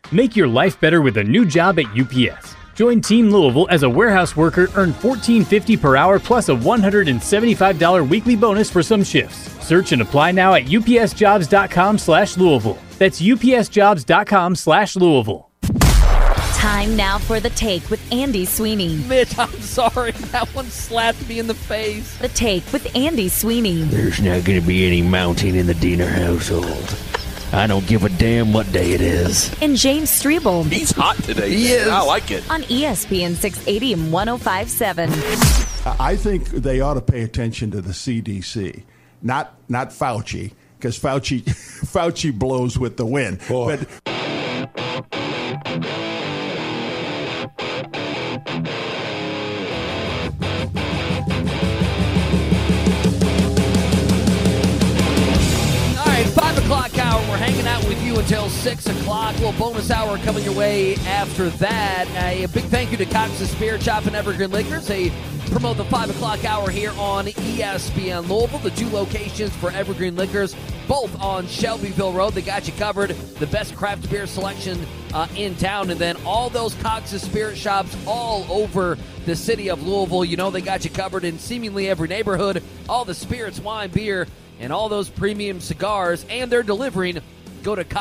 Make your life better with a new job at UPS. Join Team Louisville as a warehouse worker, earn $14.50 per hour plus a $175 weekly bonus for some shifts. Search and apply now at upsjobs.com/Louisville. That's upsjobs.com/Louisville. Time now for The Take with Andy Sweeney. Mitch, I'm sorry. That one slapped me in the face. The Take with Andy Sweeney. There's not going to be any mounting in the Diener household. I don't give a damn what day it is. And James Strebel. He's hot today. He is. I like it. On ESPN 680 and 105.7. I think they ought to pay attention to the CDC, not Fauci, because Fauci blows with the wind. Boy. But All right, 5 o'clock hour. We're hanging out with you until 6 o'clock. A little bonus hour coming your way after that. A big thank you to Cox's Spirit Shop and Evergreen Liquors. They promote the 5 o'clock hour here on ESPN Louisville. The two locations for Evergreen Liquors, both on Shelbyville Road. They got you covered. The best craft beer selection in town. And then all those Cox's Spirit Shops all over the city of Louisville. You know they got you covered in seemingly every neighborhood. All the spirits, wine, beer, and all those premium cigars. And they're delivering. Go to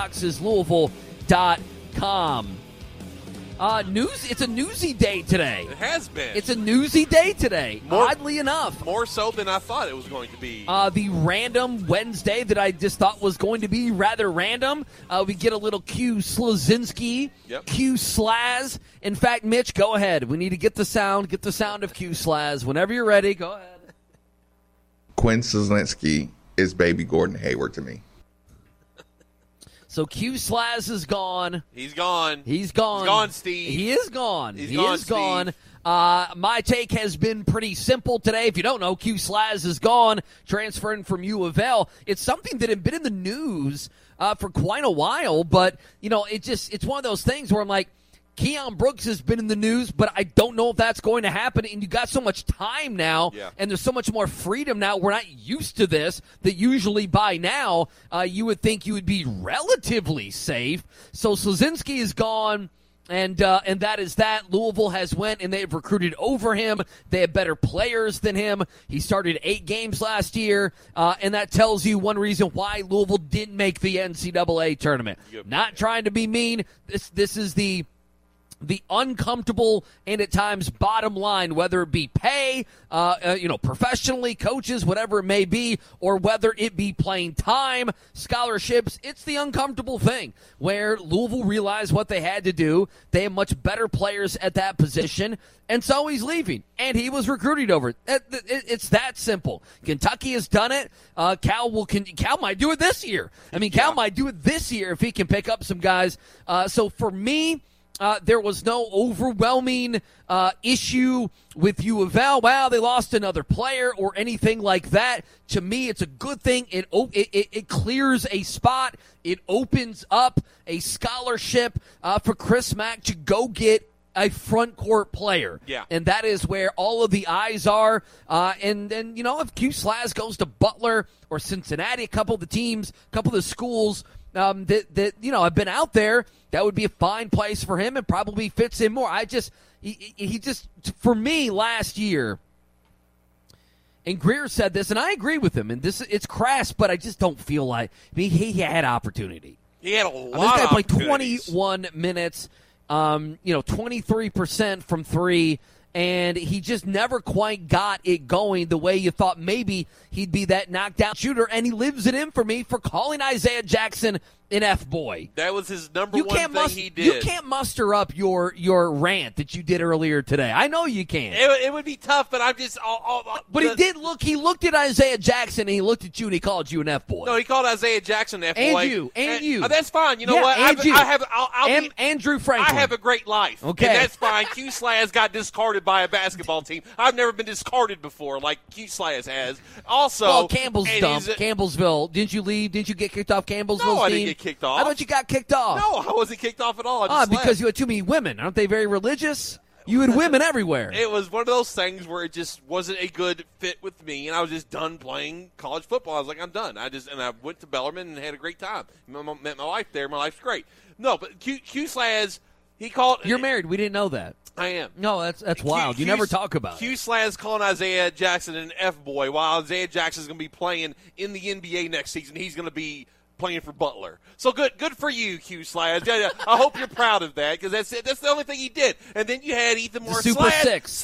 coxeslouisville.com. It's a newsy day today. It has been. It's a newsy day today, oddly enough. More so than I thought it was going to be. The random Wednesday that I just thought was going to be rather random. We get a little Q Slazinski, Yep. Q Slaz. In fact, Mitch, go ahead. We need to get the sound of Q Slaz. Whenever you're ready, go ahead. Quinn Slazinski is baby Gordon Hayward to me. So Q Slaz is gone. He's gone. He's gone. He's gone, Steve. He is gone. He's he gone, is gone. Steve. My take has been pretty simple today. If you don't know, Q Slaz is gone, transferring from U of L. It's something that had been in the news for quite a while, but it's one of those things where I'm like, Keon Brooks has been in the news, but I don't know if that's going to happen. And you got so much time now, and there's so much more freedom now. We're not used to this, that usually by now you would think you would be relatively safe. So Slazinski is gone, and that is that. Louisville has went, and they've recruited over him. They have better players than him. He started 8 games last year, and that tells you one reason why Louisville didn't make the NCAA tournament. Not trying to be mean. This is the uncomfortable and at times bottom line, whether it be pay, professionally, coaches, whatever it may be, or whether it be playing time, scholarships. It's the uncomfortable thing where Louisville realized what they had to do. They have much better players at that position, and so he's leaving, and he was recruited over it. It's that simple. Kentucky has done it. Cal might do it this year. Cal might do it this year if he can pick up some guys. So for me, there was no overwhelming issue with U of L. Wow, they lost another player or anything like that. To me, it's a good thing. It clears a spot. It opens up a scholarship for Chris Mack to go get a front court player. Yeah. And that is where all of the eyes are. And then, if Q Slaz goes to Butler or Cincinnati, a couple of the schools that have been out there, that would be a fine place for him and probably fits in more. He just, for me, last year, and Greer said this, and I agree with him, and it's crass, but I just don't feel like, he had opportunity. He had a lot This guy of played opportunities. 21 minutes, 23% from 3, and he just never quite got it going the way you thought maybe he'd be that knockdown shooter, and he lives it in for me for calling Isaiah Jackson an F-boy. That was his number one thing he did. You can't muster up your rant that you did earlier today. I know you can't. It would be tough, but I'm just... But he looked at Isaiah Jackson, and he looked at you, and he called you an F-boy. No, he called Isaiah Jackson an F-boy. And you. Oh, that's fine. You know what? Andrew Franklin. I have a great life. Okay. And that's fine. Q Slaz got discarded by a basketball team. I've never been discarded before like Q Slaz has. Also... Well, Campbell's dumb. Campbellsville. Didn't you leave? Didn't you get kicked off Campbellsville's team? No, I didn't get kicked off. I thought you got kicked off. No, I wasn't kicked off at all. I just because you had too many women. Aren't they very religious? You had women everywhere. It was one of those things where it just wasn't a good fit with me, and I was just done playing college football. I was like, I'm done. I went to Bellarmine and had a great time. Met my wife there. My life's great. No, but Q Slaz, he called. You're married. We didn't know that. I am. No, that's wild. You never talk about it. Q Slaz calling Isaiah Jackson an F-boy, while Isaiah Jackson's going to be playing in the NBA next season. He's going to be playing for Butler. So good for you, Q Slaz. Yeah, I hope you're proud of that, because that's it. That's the only thing he did. And then you had Ethan Moore. Super Six.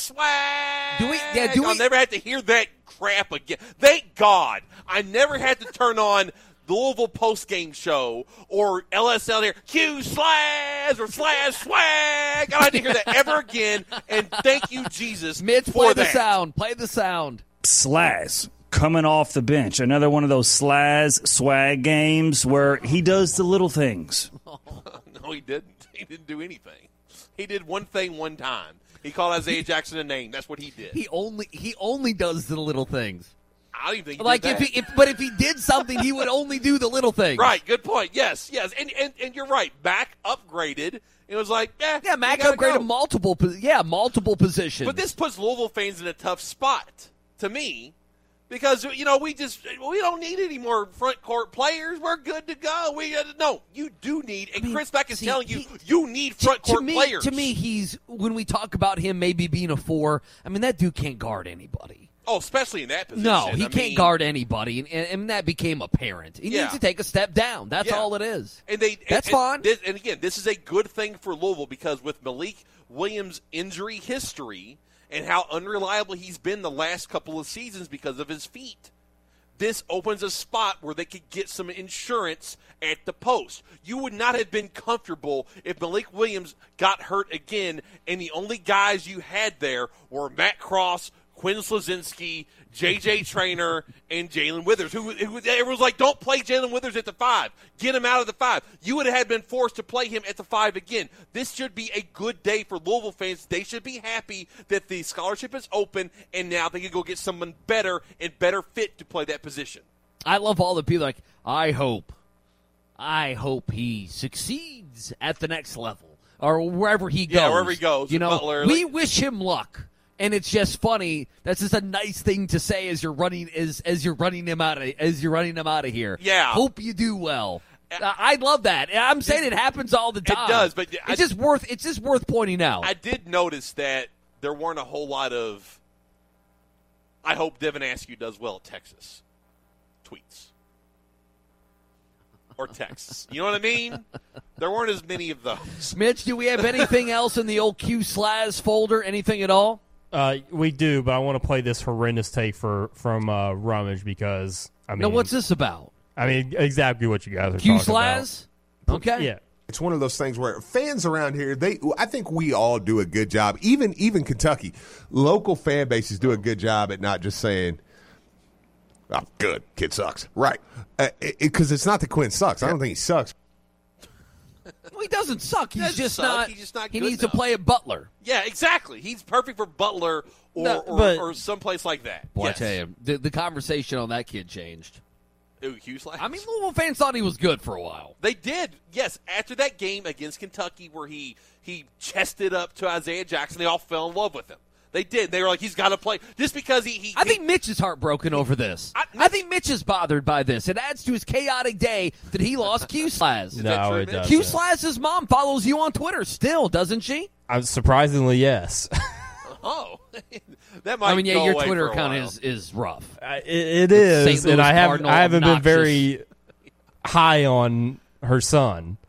Swag. Do we I'll never have to hear that crap again. Thank God I never had to turn on the Louisville post-game show or LSL here, Q Slaz or Slaz Swag. I don't have to hear that ever again, and thank you, Jesus, Mitch, for play that. the sound. Play the sound. Slaz coming off the bench. Another one of those Slaz Swag games where he does the little things. No, he didn't. He didn't do anything. He did one thing one time. He called Isaiah Jackson a name. That's what he did. He only does the little things. I don't even think he Like did that. but if he did something, he would only do the little things. Right, good point. Yes. And you're right. Mac upgraded. It was like, Yeah, Mac you gotta upgraded go. multiple positions. But this puts Louisville fans in a tough spot, to me, because, we don't need any more front court players. We're good to go. No, you do need, and Chris Beck is telling you, you need front court players. To me, when we talk about him maybe being a 4, that dude can't guard anybody. Oh, especially in that position. No, he can't guard anybody, and that became apparent. He needs to take a step down. That's all it is. And That's fine. And again, this is a good thing for Louisville, because with Malik Williams' injury history and how unreliable he's been the last couple of seasons because of his feet, this opens a spot where they could get some insurance at the post. You would not have been comfortable if Malik Williams got hurt again, and the only guys you had there were Matt Cross, Quinn Slazinski, J.J. Traynor, and Jalen Withers. Who was like, don't play Jalen Withers at the 5. Get him out of the 5. You would have been forced to play him at the 5 again. This should be a good day for Louisville fans. They should be happy that the scholarship is open, and now they can go get someone better and better fit to play that position. I love all the people like, I hope he succeeds at the next level or wherever he goes. Yeah, wherever he goes. Butler, we wish him luck. And it's just funny. That's just a nice thing to say as you're running him out of here. Yeah. Hope you do well. I love that. I'm saying it happens all the time. It does, but it's just worth pointing out. I did notice that there weren't a whole lot of I hope Devin Askew does well at Texas tweets. Or texts. You know what I mean? There weren't as many of those. Mitch, do we have anything else in the old Q Slaz folder? Anything at all? We do, but I want to play this horrendous take from Rummage because, Now, what's this about? Exactly what you guys are Q talking about. Slaz? Okay. Yeah. It's one of those things where fans around here, I think we all do a good job. Even Kentucky, local fan bases do a good job at not just saying, "Oh, good, kid sucks." Right. Because it's not that Quinn sucks. I don't think he sucks. Well, he doesn't suck. He's just not He good needs enough. to play at Butler. Yeah, exactly. He's perfect for Butler or someplace like that. Boy, Yes. I tell you, the conversation on that kid changed. Ooh, Hughes Slash. Louisville fans thought he was good for a while. They did, yes. After that game against Kentucky where he chested up to Isaiah Jackson, they all fell in love with him. They did. They were like, he's got to play. Just because I think Mitch is heartbroken over this. I think Mitch is bothered by this. It adds to his chaotic day that he lost Q Slaz. No, it doesn't. Q Slaz's mom follows you on Twitter still, doesn't she? Surprisingly, yes. Oh, that might go your away Twitter for a account while. is rough. It is, St. and Louis I Cardinal haven't been obnoxious. very high on her son.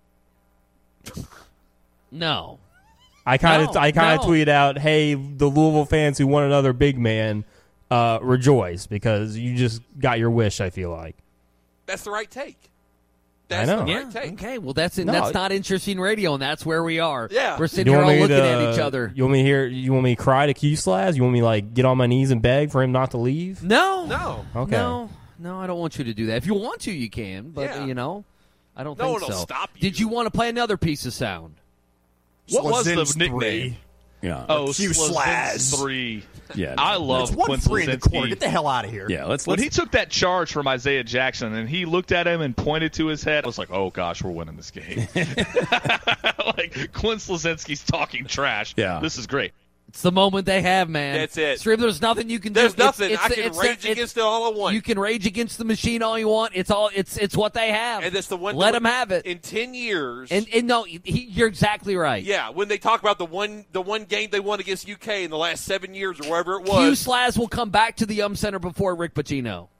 No. I kind of No. tweeted out, "Hey, the Louisville fans who want another big man, rejoice because you just got your wish." I feel like That's the right take. I That's know. the right take. Okay, well that's not interesting radio, and that's where we are. Yeah. We're sitting here all looking at each other. You want me here? You want me to cry to Q-Slaz? You want me to get on my knees and beg for him not to leave? No. Okay. No, I don't want you to do that. If you want to, you can, but Yeah. I don't No think one so. will stop you. Did you want to play another piece of sound? What was the Slazin's nickname? 3. Yeah. Oh, Q Slazin's Slaz. 3. Yeah. I love It's Quinn 1-3 in the corner. Slazinski. Get the hell out of here. Yeah, let's When he took that charge from Isaiah Jackson and he looked at him and pointed to his head, I was like, oh, gosh, we're winning this game. Quinn Slazinski's talking trash. Yeah. This is great. It's the moment they have, man. That's it. Stream, there's nothing you can do. There's nothing. It's I can rage against it all I want. You can rage against the machine all you want. It's what they have. And that's the one. Let them have it. In 10 years. And no, you're exactly right. Yeah, when they talk about the one game they won against UK in the last 7 years or wherever it was. Q-Slaz will come back to the Center before Rick Pitino.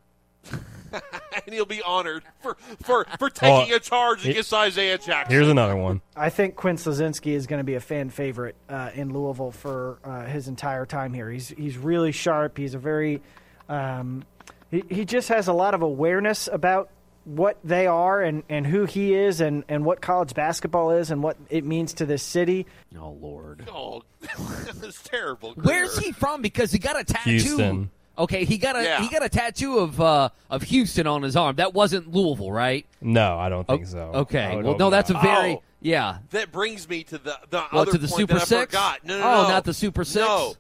And he'll be honored for taking a charge against Isaiah Jackson. Here's another one. I think Quinn Slazinski is going to be a fan favorite in Louisville for his entire time here. He's really sharp. He's a very he just has a lot of awareness about what they are and who he is and what college basketball is and what it means to this city. Oh, Lord. Oh, that's terrible. Where's he from? Because he got a tattoo. Houston. Okay, he got a tattoo of Houston on his arm. That wasn't Louisville, right? No, I don't think so. Okay, well, no, that's a very That brings me to the Well, other to the point Super that I Six? forgot. No, Oh, not the Super Six? No,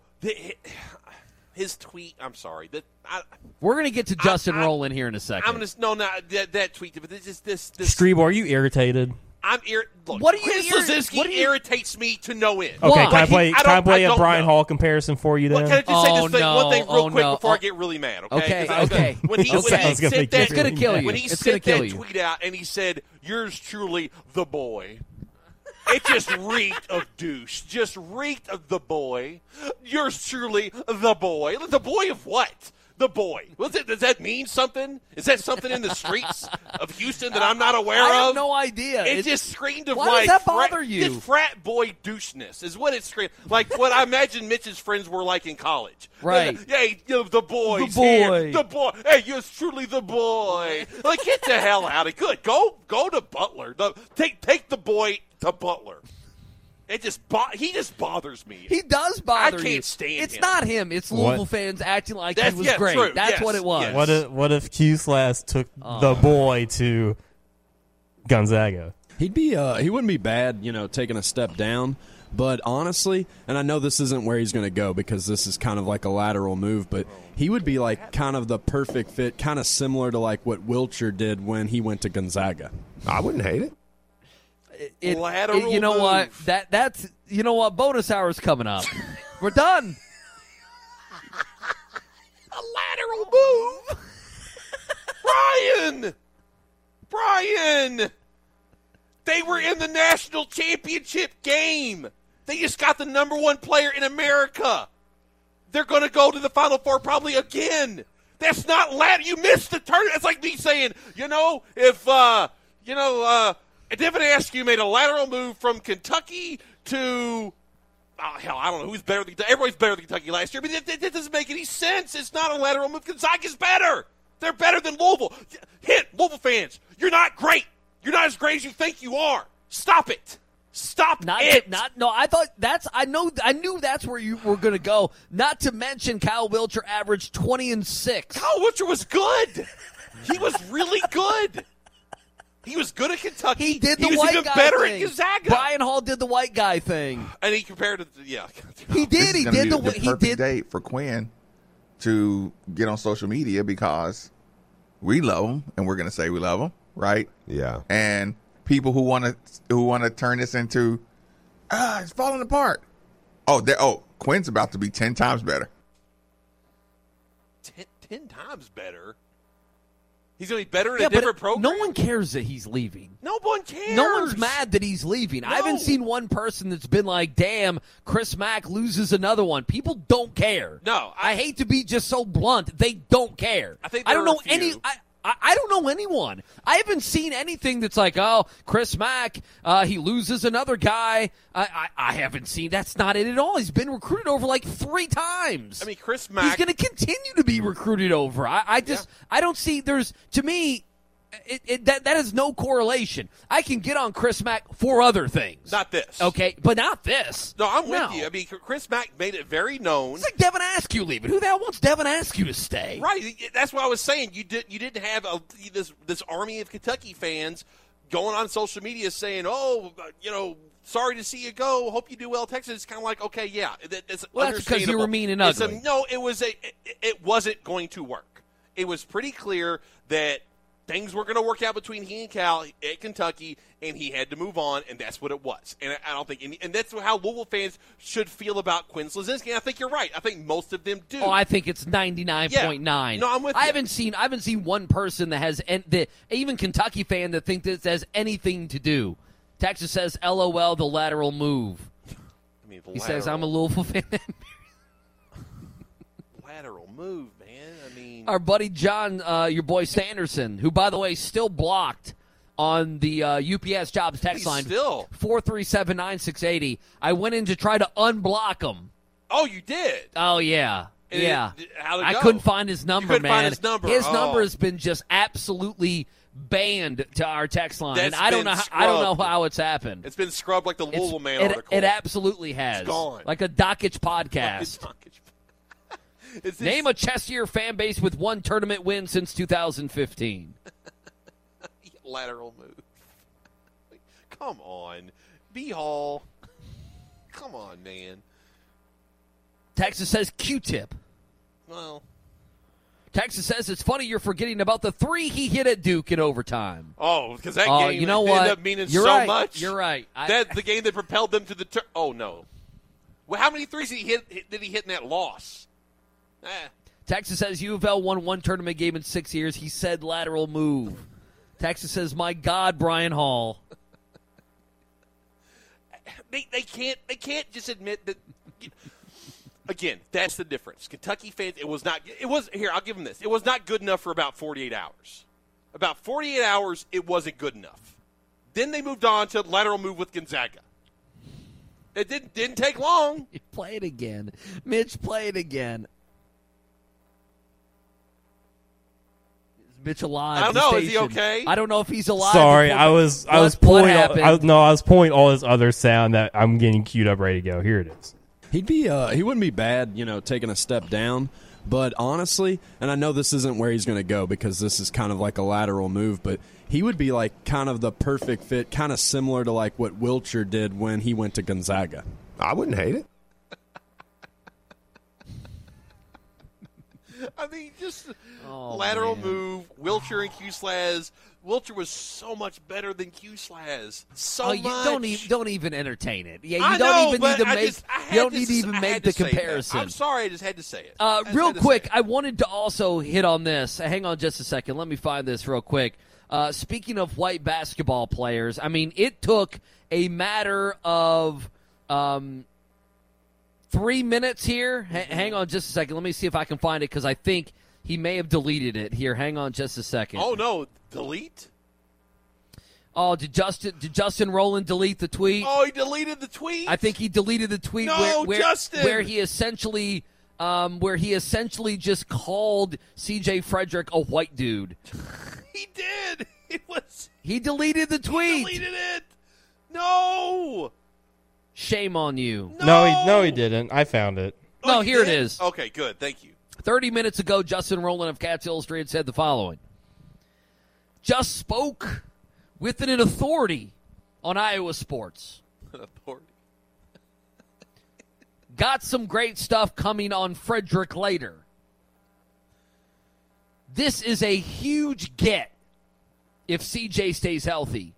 his tweet. I'm sorry. We're gonna get to Justin Rowland here in a second. I'm gonna that tweet, but this. Strebo, are you irritated? I'm Look, What are you Quinn Slazinski irritates me to no end. Okay, can I play a don't Brian know. Hall comparison for you then? Can I just say this one thing real quick before I get really mad? Okay. When he sent that, it's gonna kill you. When he It's sent gonna that kill you. tweet out and he said, "Yours truly, the boy." It just reeked of douche. Just reeked of the boy. Yours truly, the boy. The boy of what? The boy. Does that mean something? Is that something in the streets of Houston that I'm not aware of? I have no idea. It just screamed of why does that bother you? This frat boy doucheness is what it screamed. Like what I imagine Mitch's friends were like in college. Right. Hey, the boy's The boy. here. The boy. Hey, you're truly the boy. Like, get the hell out of good. Go to Butler. Take the boy to Butler. He just bothers me. He does bother you. I can't stand him. It's not him. It's Louisville fans acting like he was great. True. That's Yes. what it was. Yes. What if Q-Slash took the boy to Gonzaga? He wouldn't be bad, taking a step down. But honestly, and I know this isn't where he's going to go because this is kind of like a lateral move, but he would be like kind of the perfect fit, kind of similar to like what Wiltshire did when he went to Gonzaga. I wouldn't hate it. Lateral you know move. what? That's you know what? Bonus hour's coming up. We're done. A lateral move. Brian. They were in the national championship game. They just got the number one player in America. They're going to go to the Final Four probably again. That's not You missed the turn. It's like me saying, if Devin Askew made a lateral move from Kentucky to, I don't know who's better than everybody's better than Kentucky last year, but that doesn't make any sense. It's not a lateral move. Gonzaga's better. They're better than Louisville. Louisville fans, you're not great. You're not as great as you think you are. Stop it. I knew that's where you were going to go. Not to mention Kyle Wiltshire averaged 20-6. Kyle Wiltshire was good. He was really good. He was good at Kentucky. He did the he was white even guy better thing. at Gonzaga. Brian Hall did the white guy thing. And he compared it to, He did. This is He gonna did be the the he perfect did. day for Quinn to get on social media because we love him and we're going to say we love him, right? Yeah. And people who want to turn this into it's falling apart. Quinn's about to be 10 times better. 10 times better? He's going to be better in a different program? No one cares that he's leaving. No one cares. No one's mad that he's leaving. I haven't seen one person that's been like, damn, Chris Mack loses another one. People don't care. No. I hate to be just so blunt. They don't care. I think I don't there are know a few. I don't know anyone. I haven't seen anything that's like, oh, Chris Mack, he loses another guy. I haven't seen. That's not it at all. He's been recruited over like 3 times. I mean, Chris Mack. He's going to continue to be recruited over. I don't see. To me, that is no correlation. I can get on Chris Mack for other things. Not this. Okay, but not this. No, I'm with you. I mean, Chris Mack made it very known. It's like Devin Askew leaving. Who the hell wants Devin Askew to stay? Right. That's what I was saying. You didn't have this army of Kentucky fans going on social media saying, sorry to see you go. Hope you do well, Texas. It's kind of like, okay, yeah. That's because you were mean and ugly. No, it wasn't going to work. It was pretty clear that things were going to work out between he and Cal at Kentucky, and he had to move on, and that's what it was. And I don't think – and that's how Louisville fans should feel about Quinn Slazinski. And I think you're right. I think most of them do. Oh, I think it's 99.9. Yeah. No, I'm with you. I haven't seen one person that has even Kentucky fan that thinks this has anything to do. Texas says, LOL, the lateral move. I mean, he says, I'm a Louisville fan. Lateral move, man. I mean, our buddy John, your boy Sanderson, who, by the way, still blocked on the UPS Jobs text line. Still 437-9680. I went in to try to unblock him. Oh, you did? Oh, yeah. And yeah. How'd it I go? couldn't find his number, you couldn't man. Find his number. His number has been just absolutely banned to our text line. And I don't know how it's happened. It's been scrubbed like the Louisville Man article. It absolutely has. It's gone. Like a Dockage podcast. Name a Chessier fan base with one tournament win since 2015. Lateral move. Come on. B-Hall. Come on, man. Texas says Q-tip. Well. Texas says it's funny you're forgetting about the 3 he hit at Duke in overtime. Oh, because that game ended up meaning much. You're right. That's the game that propelled them to the oh, no. Well, how many threes did he hit in that loss? Texas says U of L won one tournament game in 6 years. He said lateral move. Texas says, my God, Brian Hall. They can't just admit that. Again, that's the difference. Kentucky fans, here, I'll give them this. It was not good enough for about 48 hours. About 48 hours, it wasn't good enough. Then they moved on to lateral move with Gonzaga. It didn't take long. Play it again. Mitch, play it again. Is Mitch alive? I don't know. Is he okay? I don't know if he's alive. Sorry, I was pulling all this other sound that I'm getting queued up, ready to go. Here it is. He wouldn't be bad, taking a step down. But honestly, and I know this isn't where he's going to go because this is kind of like a lateral move, but he would be like kind of the perfect fit, kind of similar to like what Wilcher did when he went to Gonzaga. I wouldn't hate it. I mean, just lateral move, Wilcher and Q-Slaz. Wilcher was so much better than Q-Slaz. Much. Don't even entertain it. Yeah, I you don't know, even but need to make. You don't need to even make the comparison. I'm sorry, I just had to say it. Real quick, I wanted to also hit on this. Hang on just a second. Let me find this real quick. Speaking of white basketball players, I mean, it took a matter of 3 minutes here. Hang on just a second. Let me see if I can find it because I think he may have deleted it. Here, hang on just a second. Oh, no. Delete? Oh, did Justin Rowland delete the tweet? Oh, he deleted the tweet? I think he deleted the tweet Justin! where he essentially just called C.J. Frederick a white dude. He did. He deleted the tweet. He deleted it. No. Shame on you. No, he didn't. I found it. No, here it is. Okay, good. Thank you. 30 minutes ago, Justin Rowland of Cats Illustrated said the following. Just spoke with an authority on Iowa sports. Authority. Got some great stuff coming on Frederick later. This is a huge get if CJ stays healthy.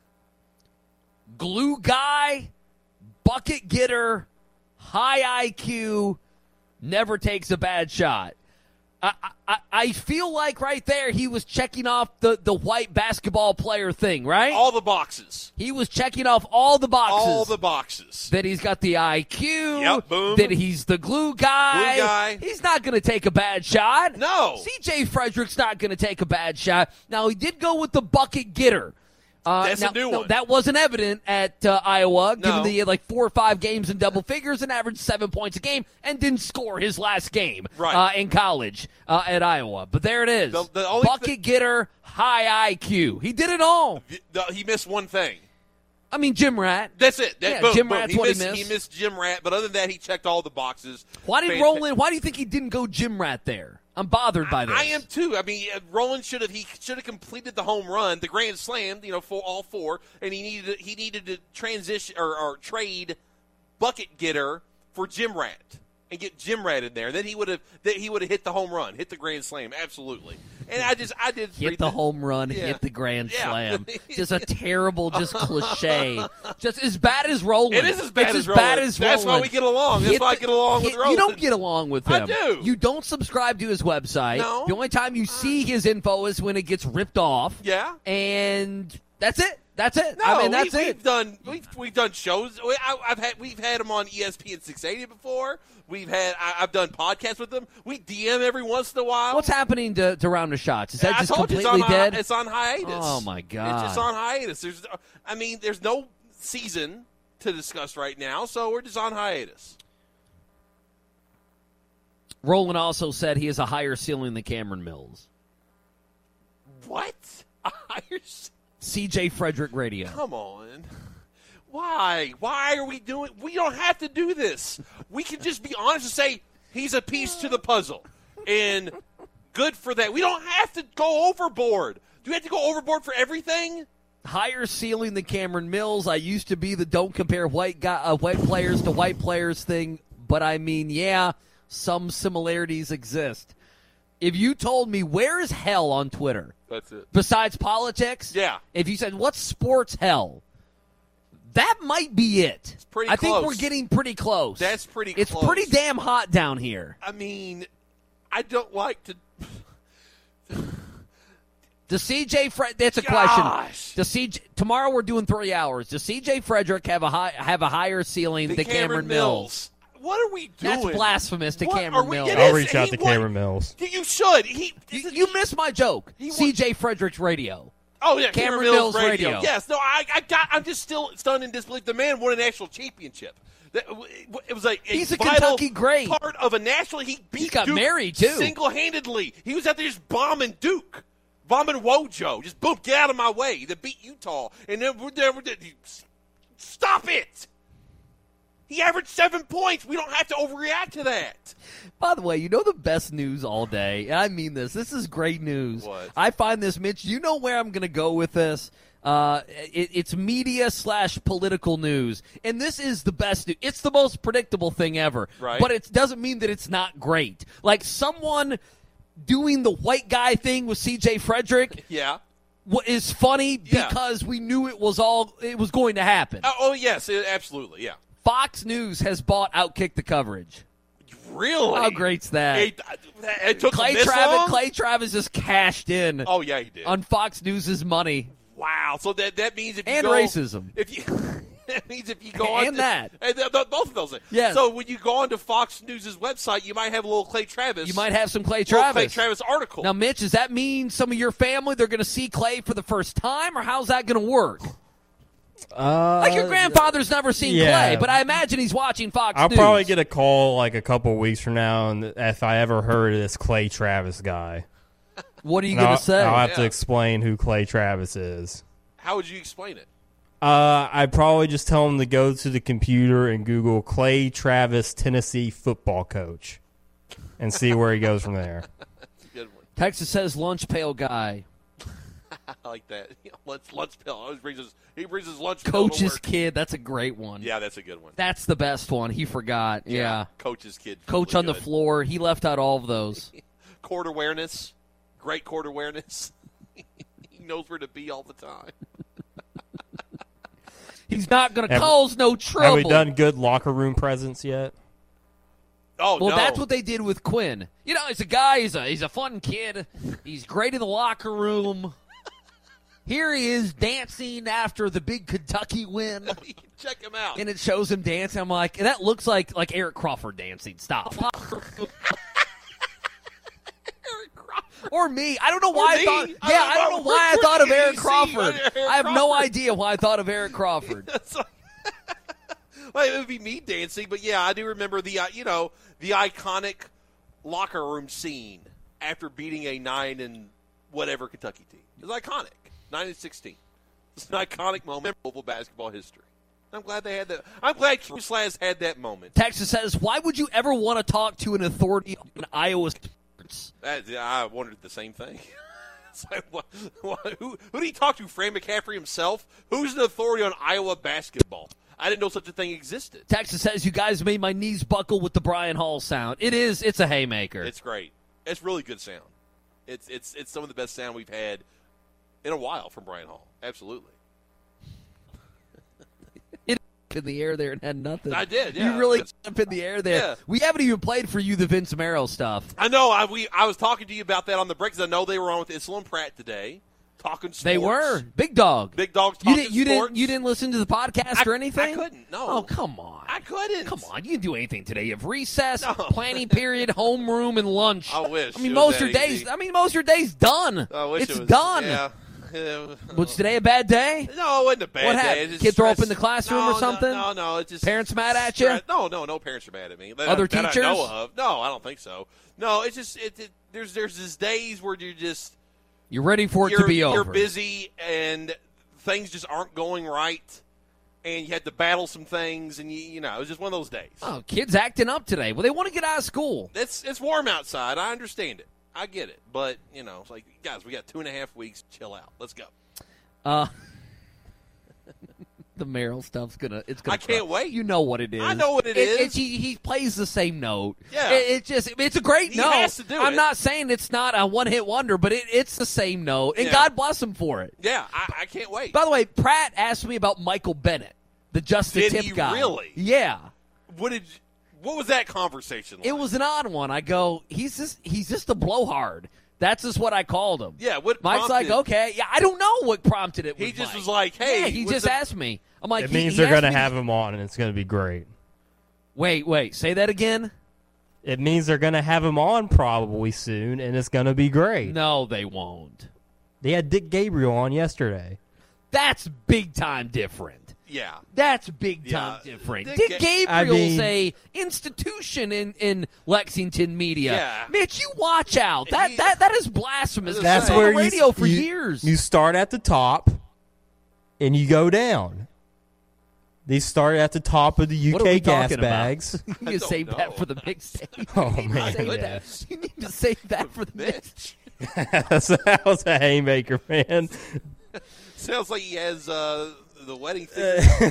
Glue guy, bucket getter, high IQ, never takes a bad shot. I feel like right there he was checking off the white basketball player thing, right? All the boxes. He was checking off all the boxes. All the boxes. That he's got the IQ. Yep, boom. That he's the glue guy. He's not going to take a bad shot. No. C.J. Frederick's not going to take a bad shot. Now, he did go with the bucket getter. That's a new one. That wasn't evident at Iowa, given he had like 4 or 5 games in double figures and averaged 7 points a game and didn't score his last game in college at Iowa. But there it is. The only bucket getter, high IQ. He did it all. He missed one thing. I mean, Gym Rat. That's it. Gym Rat's what he missed. He missed Gym Rat, but other than that, he checked all the boxes. Why do you think he didn't go Gym Rat there? I'm bothered by this. I am too. I mean, Rowland should have completed the home run, the grand slam, for all 4, and he needed to transition or trade bucket getter for Gym Rat. and get Jim Rad in there. Then he would have hit the home run, hit the grand slam, absolutely. And I did hit the home run, hit the grand slam. Just a terrible, just cliche. Just as bad as Roland. It is as bad as Roland. That's why we get along. That's why I get along with Roland. You don't get along with him. I do. You don't subscribe to his website. No. The only time you see his info is when it gets ripped off. Yeah. And that's it. That's it. No, I mean, that's it. We've done shows. We've had him on ESPN 680 before. I've done podcasts with them. We DM every once in a while. What's happening to Round of Shots? Is that just completely dead? dead? It's on hiatus. Oh my God! It's just on hiatus. There's no season to discuss right now, so we're just on hiatus. Roland also said he has a higher ceiling than Cameron Mills. What? A higher? CJ Frederick Radio. Come on. Why? Why are we doing? We don't have to do this. We can just be honest and say he's a piece to the puzzle, and good for that. We don't have to go overboard. Do we have to go overboard for everything? Higher ceiling than Cameron Mills. I used to be the don't compare white players to white players thing, but I mean, yeah, some similarities exist. If you told me where is hell on Twitter, that's it. Besides politics, yeah. If you said what's sports hell, that might be it. It's pretty I close. think we're getting pretty close. That's pretty close. It's pretty damn hot down here. I mean, I don't like to. Does CJ that's a question. Does tomorrow we're doing 3 hours. Does CJ Frederick have a higher ceiling than Cameron Mills? What are we doing? That's blasphemous to Cameron Mills. I'll reach out to Cameron Mills. You should. You missed my joke. CJ Frederick's radio. Oh yeah, Cameron Mills radio. Yes. No, I'm just still stunned in disbelief. The man won a national championship. It was he's a vital Kentucky great. Part of a national. He got Duke married too single-handedly. He was out there just bombing Duke, bombing Wojo. Just boom, get out of my way. They beat Utah, and then stop it. He averaged 7 points. We don't have to overreact to that. By the way, you know the best news all day, and I mean this. This is great news. What? I find this, Mitch. You know where I'm going to go with this? It's media/political news, and this is the best news. It's the most predictable thing ever. Right. But it doesn't mean that it's not great. Like someone doing the white guy thing with C.J. Frederick. Yeah. What is funny because we knew it was going to happen. Oh yes, absolutely. Yeah. Fox News has bought Outkick the coverage. Really? How great's that? It took Clay this long? Clay Travis just cashed in. Oh yeah, he did. On Fox News' money. Wow. So that means if you and go, racism. That means if you go on both of those things. Yes. So when you go onto Fox News' website, you might have a little Clay Travis. You might have some Clay Travis. Clay Travis article. Now, Mitch, does that mean some of your family they're going to see Clay for the first time, or how's that going to work? Like your grandfather's never seen Clay, but I imagine he's watching Fox News. I'll probably get a call like a couple weeks from now, and if I ever heard of this Clay Travis guy. What are you going to say? I'll have to explain who Clay Travis is. How would you explain it? I'd probably just tell him to go to the computer and Google Clay Travis Tennessee football coach and see where he goes from there. That's a good one. Texas says lunch pail guy. I like that. Lunch pail. He brings his lunch pail. Coach's kid. That's a great one. Yeah, that's a good one. That's the best one. He forgot. Yeah. Coach's kid. Coach on the floor. He left out all of those. Court awareness. Great court awareness. He knows where to be all the time. He's not going to cause no trouble. Have we done good locker room presence yet? Oh, well, no. That's what they did with Quinn. You know, he's a guy. He's a fun kid. He's great in the locker room. Here he is dancing after the big Kentucky win. Check him out. And it shows him dancing. I'm like, that looks like Eric Crawford dancing. Stop. Or me. I don't know why I thought. Yeah, I don't know why I thought of Eric Crawford. I have no idea why I thought of Eric Crawford. Well, it would be me dancing, but yeah, I do remember the iconic locker room scene after beating a 9 and whatever Kentucky team. It was iconic. 9-16. It's an iconic moment in Louisville basketball history. I'm glad they had that. I'm glad Q Slaz had that moment. Texas says, "Why would you ever want to talk to an authority on Iowa sports?" I wondered the same thing. It's like, who did he talk to? Fran McCaffrey himself? Who's the authority on Iowa basketball? I didn't know such a thing existed. Texas says, you guys made my knees buckle with the Brian Hall sound. It's a haymaker. It's great. It's really good sound. It's some of the best sound we've had in a while from Brian Hall. Absolutely. In the air there and had nothing. I did, yeah. You really up in the air there. Yeah. We haven't even played for you the Vince Merrill stuff. I know. I was talking to you about that on the break because I know they were on with Isla and Pratt today, talking sports. They were. Big Dog. Big Dog's talking you sports. You didn't listen to the podcast or anything? I couldn't, no. Oh, come on. I couldn't. Come on. You didn't do anything today. You have recess, planning period, homeroom, and lunch. I wish. I mean, it most was of that your days. easy. I mean, most of your days done. I wish it's it was, done. Yeah. Was today a bad day? No, it wasn't a bad What day. happened? It's Kid throw up stress. in the classroom or something? No. It's just parents mad at you? No parents are mad at me. Other that teachers? I know of. No, I don't think so. No, it's just there's these days where you're ready for it to be over. You're busy and things just aren't going right, and you had to battle some things, and you know it was just one of those days. Oh, kids acting up today. Well, they want to get out of school. It's warm outside. I understand it. I get it, but it's like, guys, we got 2.5 weeks. Chill out. Let's go. The Merrill stuff's gonna. I can't wait. You know what it is. I know what it is. He plays the same note. Yeah. It's a great note. He has to do I'm it. not saying it's not a one-hit wonder, but it's the same note, and Yeah. God bless him for it. Yeah, I can't wait. By the way, Pratt asked me about Michael Bennett, the Just the Did Tip he guy. really? Yeah. What was that conversation like? It was an odd one. I go, he's just a blowhard. That's just what I called him. Yeah, what Mike's prompted- like, okay. Yeah, I don't know what prompted it. He with just Mike. was like, hey, Yeah, he what's just the- asked me. I'm like, It means he they're asked going to me have him on, and it's going to be great. Wait, say that again? It means they're going to have him on probably soon, and it's going to be great. No, they won't. They had Dick Gabriel on yesterday. That's big time different. Yeah. That's big time different. Dick Dick Ga- Gabriel's a institution in Lexington media. Yeah. Mitch, you watch out. That is blasphemous. That's It's been where on the radio for years. You start at the top, and you go down. They start at the top of the What are we UK gas talking about? bags. You need to save that for the mixtape. Oh, You need to man, save yeah. that. You need to save that for the mixtape. That was a haymaker, man. Sounds like he has the wedding thing.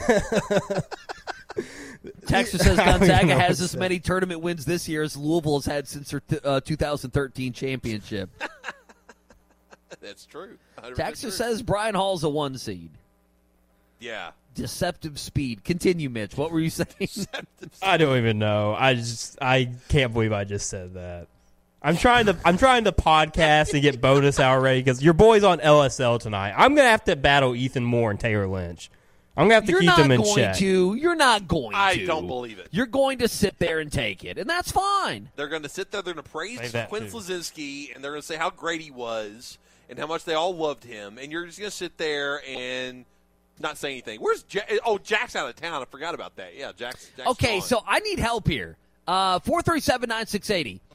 Texas says Gonzaga has as many tournament wins this year as Louisville has had since their 2013 championship. That's true. 100% Texas true. says Brian Hall's a 1 seed. Yeah. Deceptive speed. Continue, Mitch. What were you saying? I don't even know. I can't believe I just said that. I'm trying to podcast and get bonus hour ready because your boy's on LSL tonight. I'm gonna have to battle Ethan Moore and Taylor Lynch. I'm gonna have to keep them in check. You're not going to. I don't believe it. You're going to sit there and take it, and that's fine. They're going to sit there. They're going to praise Say that, Quinn too. Slazinski, and they're going to say how great he was and how much they all loved him. And you're just going to sit there and not say anything. Where's Jack's out of town. I forgot about that. Yeah, Jack's Okay, gone. so I need help here. 437-9680.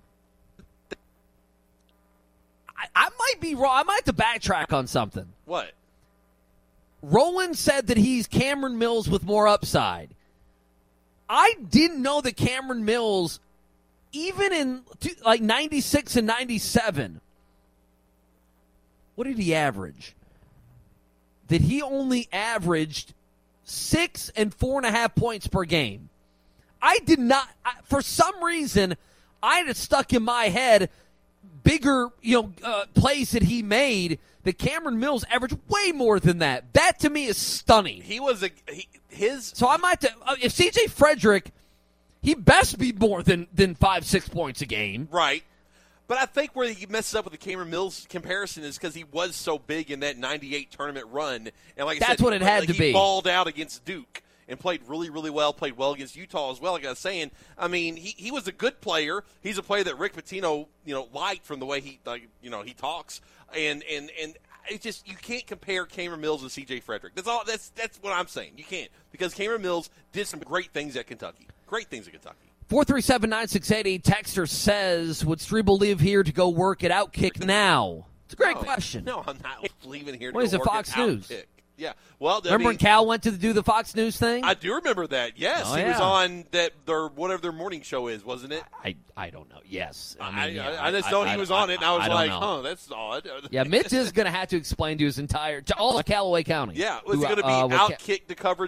I might be wrong. I might have to backtrack on something. What? Roland said that he's Cameron Mills with more upside. I didn't know that Cameron Mills, even in like 96 and 97, what did he average? That he only averaged 6 and 4.5 points per game. I did not, for some reason, I had it stuck in my head, bigger plays that he made, that Cameron Mills averaged way more than that. That to me is stunning. He was So I might if CJ Frederick, he best be more than 5-6 points a game. Right. But I think where he messes up with the Cameron Mills comparison is because he was so big in that 98 tournament run. And like I That's said, what it had to he be. balled out against Duke and played really, really well, played well against Utah as well. Like I was saying, I mean, he was a good player. He's a player that Rick Pitino, liked from the way he talks. And it's just, you can't compare Cameron Mills and C.J. Frederick. That's all. That's what I'm saying. You can't, because Cameron Mills did some great things at Kentucky. Great things at Kentucky. 437-9680. Texter says, would Strebel leave here to go work at Outkick now? It's a great question. No, I'm not leaving here to What is go it, work Fox at News? Outkick. Yeah. Well, Remember when Cal went to do the Fox News thing? I do remember that. Yes, Oh, he was yeah. on whatever their morning show is, wasn't it? I don't know. Yes, I just know he was on it, and I was don't like, know. that's odd. Yeah, Mitch is going to have to explain to all of Callaway County. Yeah, was who, it going to be what Outkick the coverage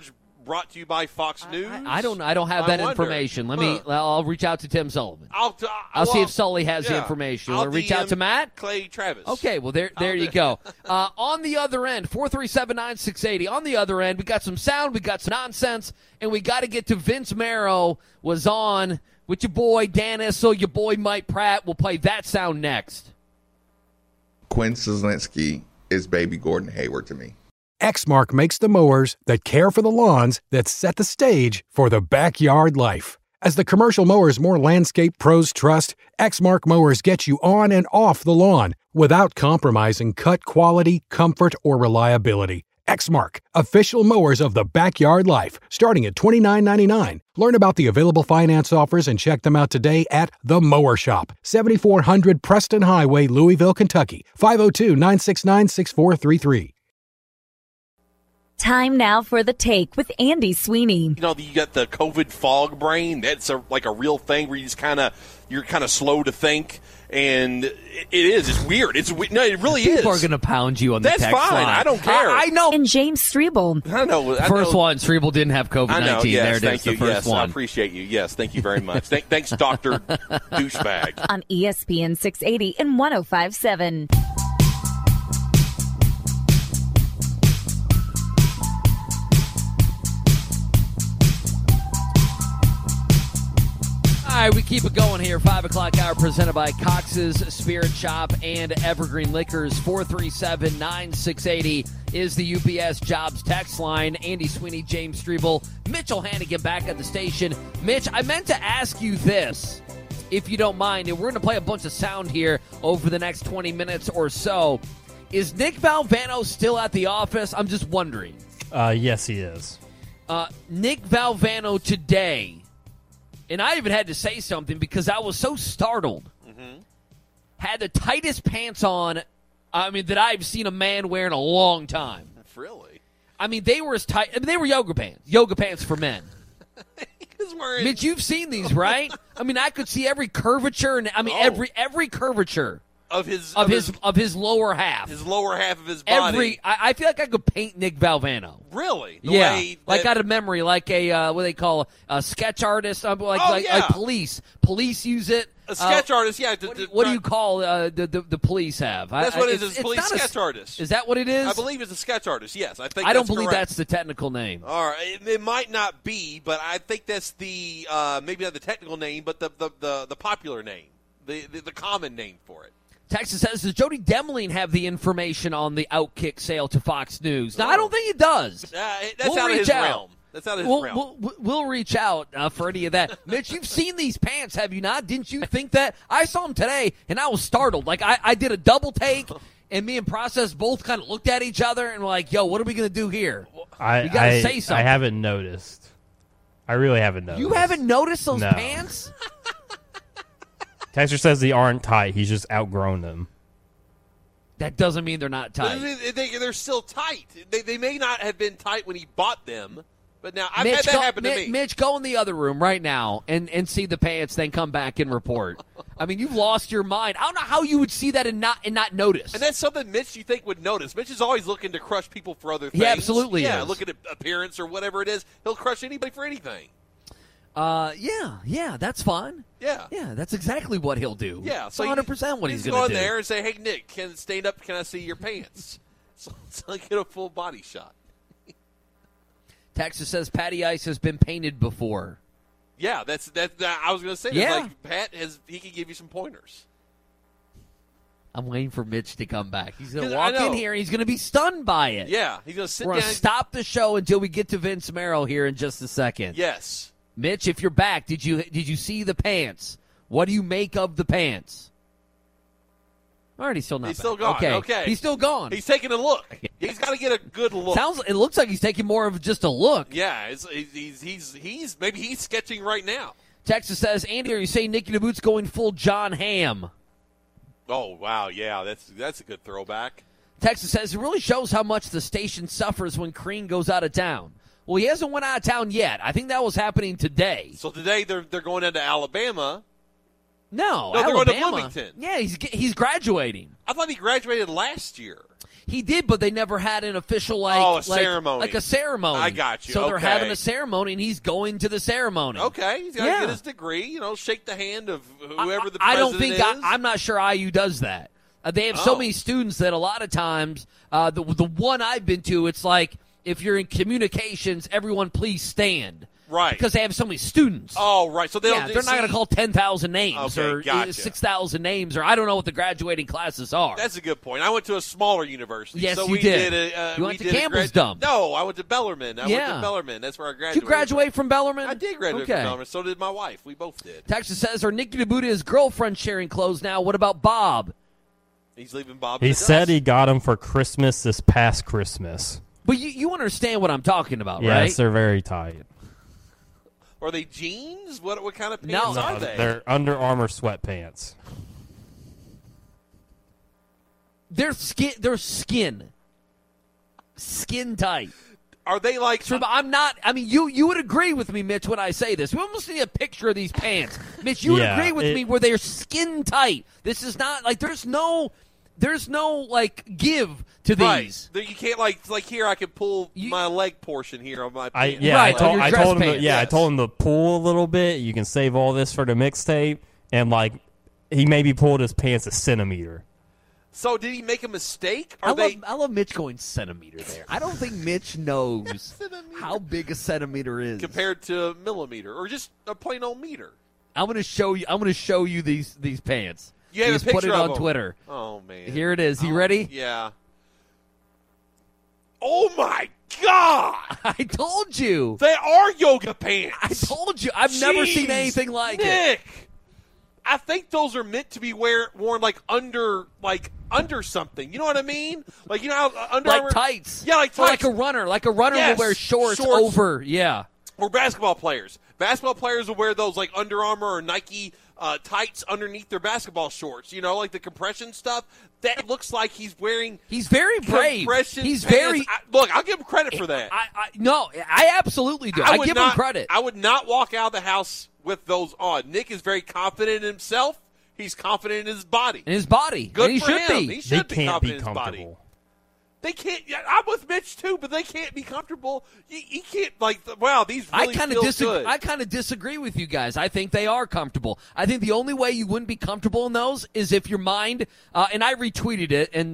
brought to you by Fox News? I don't have that information. I'll reach out to Tim Sullivan. I'll see if Sully has the information. I'll We'll reach out to Matt. Clay Travis. Okay, well, there you go. On the other end, 437-9680. On the other end, we got some sound, we got some nonsense, and we got to get to Vince Marrow was on with your boy Dan Issel, your boy Mike Pratt. We'll play that sound next. Quinn Soslinski is baby Gordon Hayward to me. Exmark makes the mowers that care for the lawns that set the stage for the backyard life. As the commercial mowers more landscape pros trust, Exmark mowers get you on and off the lawn without compromising cut quality, comfort, or reliability. Exmark, official mowers of the backyard life, starting at $29.99. Learn about the available finance offers and check them out today at The Mower Shop, 7400 Preston Highway, Louisville, Kentucky, 502-969-6433. Time now for The Take with Andy Sweeney. You know, you got the COVID fog brain. That's like a real thing where you're kind of slow to think, and it is. It's weird. No, it really is. People are going to pound you on the That's text fine. line. I don't care. I know. And James Strebel. I know. First one, Strebel didn't have COVID-19. I know. Yes, there it thank is, you. the first Yes, one. I appreciate you. Yes, thank you very much. Thanks, Dr. Douchebag. On ESPN 680 and 105.7. All right, we keep it going here. 5 o'clock hour presented by Cox's Spirit Shop and Evergreen Liquors. 437-9680 is the UPS Jobs text line. Andy Sweeney, James Strebel, Mitchell Hannigan back at the station. Mitch, I meant to ask you this, if you don't mind, and we're going to play a bunch of sound here over the next 20 minutes or so. Is Nick Valvano still at the office? I'm just wondering. Yes, he is. Nick Valvano today, and I even had to say something because I was so startled. Mm-hmm. Had the tightest pants on, that I've seen a man wear in a long time. Really? They were as tight. They were yoga pants for men. Mitch, you've seen these, right? I could see every curvature and every curvature of his lower half. His lower half of his body. I feel like I could paint Nick Valvano. Really? Like out of memory, like a what they call a sketch artist, like police. Police use it. A sketch artist, yeah. What do you call the police have? That's what it is. It's police sketch artist. Is that what it is? I believe it's a sketch artist. Yes, I think. I don't believe that's the technical name. All right, it might not be, but I think that's the maybe not the technical name, but the popular name, the common name for it. Texas says, does Jody Demling have the information on the Outkick sale to Fox News? Now, I don't think he does. That's out of his realm. That's out of his realm. We'll reach out for any of that. Mitch, you've seen these pants, have you not? Didn't you think that? I saw them today, and I was startled. Like, I did a double take, and me and Process both kind of looked at each other and were like, yo, what are we going to do here? You got to say something. I haven't noticed. I really haven't noticed. You haven't noticed those pants? Texter says they aren't tight. He's just outgrown them. That doesn't mean they're not tight. They're still tight. They may not have been tight when he bought them, but now I've had that happen to me. Mitch, go in the other room right now and see the pants, then come back and report. You've lost your mind. I don't know how you would see that and not notice. And that's something Mitch you think would notice. Mitch is always looking to crush people for other things. He absolutely is. Yeah, look at appearance or whatever it is. He'll crush anybody for anything. Yeah, that's fine. Yeah, that's exactly what he'll do. Yeah, so 100% what he's going to do. Go in there and say, "Hey, Nick, stand up? Can I see your pants?" So I get a full body shot. Texas says Patty Ice has been painted before. Yeah, that's I was going to say. Yeah, like Pat he can give you some pointers. I'm waiting for Mitch to come back. He's going to walk in here and he's going to be stunned by it. Yeah, he's going to sit down. We're going to stop the show until we get to Vince Marrow here in just a second. Yes. Mitch, if you're back, did you see the pants? What do you make of the pants? All right, he's still not. He's back. still gone. Okay, he's still gone. He's taking a look. He's got to get a good look. It looks like he's taking more of just a look. Yeah, he's maybe he's sketching right now. Texas says, Andy, are you saying Nicky DeBoot's going full John Hamm? Oh wow, yeah, that's a good throwback. Texas says it really shows how much the station suffers when Crean goes out of town. Well, he hasn't went out of town yet. I think that was happening today. So today they're going into Alabama. No, they're Alabama. going to Bloomington. Yeah, he's graduating. I thought he graduated last year. He did, but they never had an official ceremony. Like a ceremony. I got you. So they're Okay. having a ceremony, and he's going to the ceremony. Okay, he's got to get his degree. Shake the hand of whoever the president I don't think is. I'm not sure IU does that. They have so many students that a lot of times, the one I've been to, it's like if you're in communications, everyone please stand. Right. Because they have so many students. Oh, right. So they're not going to call 10,000 names or gotcha. 6,000 names, or I don't know what the graduating classes are. That's a good point. I went to a smaller university. Yes, so you we did. did You went to Campbell's Dump. No, I went to Bellarmine. I went to Bellarmine. That's where I graduated. Did you graduate from Bellarmine? I did graduate from Bellarmine. So did my wife. We both did. Texas says, are Nick DeBuda his girlfriend sharing clothes now? What about Bob? He's leaving Bob. He said he got him for Christmas this past Christmas. But you understand what I'm talking about, right? Yes, they're very tight. Are they jeans? What kind of pants are they? They're Under Armour sweatpants. They're skin tight. Are they like? I'm not. I mean, you would agree with me, Mitch, when I say this. We almost need a picture of these pants, Mitch. You would agree with me where they're skin tight. This is not like there's no like give to these. You can't like here. I can pull my leg portion here on my pants. I told him to pull a little bit. You can save all this for the mixtape, and like he maybe pulled his pants a centimeter. So did he make a mistake? I love Mitch going centimeter there. I don't think Mitch knows how big a centimeter is compared to a millimeter or just a plain old meter. I'm going to show you these pants. You have a picture put it of on them. Twitter. Oh man, here it is. You ready? Yeah. Oh my God! I told you they are yoga pants. I told you I've never seen anything like Nick. it. I think those are meant to be worn like under something. You know what I mean? Like how Under like Armour, tights. Yeah, like tights. Like a runner Yes, will wear shorts over. Yeah. Or basketball players. Basketball players will wear those like Under Armour or Nike tights underneath their basketball shorts. Like the compression stuff. That looks like he's wearing. He's very brave. He's very. Look, I'll give him credit for that. I absolutely do. I give him credit. I would not walk out of the house with those on. Nick is very confident in himself. He's confident in his body. Good and for he should him. be. He should They be can't confident be in his body. comfortable. They can't. Yeah, I'm with Mitch too, but they can't be comfortable. You can't wow. These really good. I kind of disagree with you guys. I think they are comfortable. I think the only way you wouldn't be comfortable in those is if your mind. And I retweeted it, and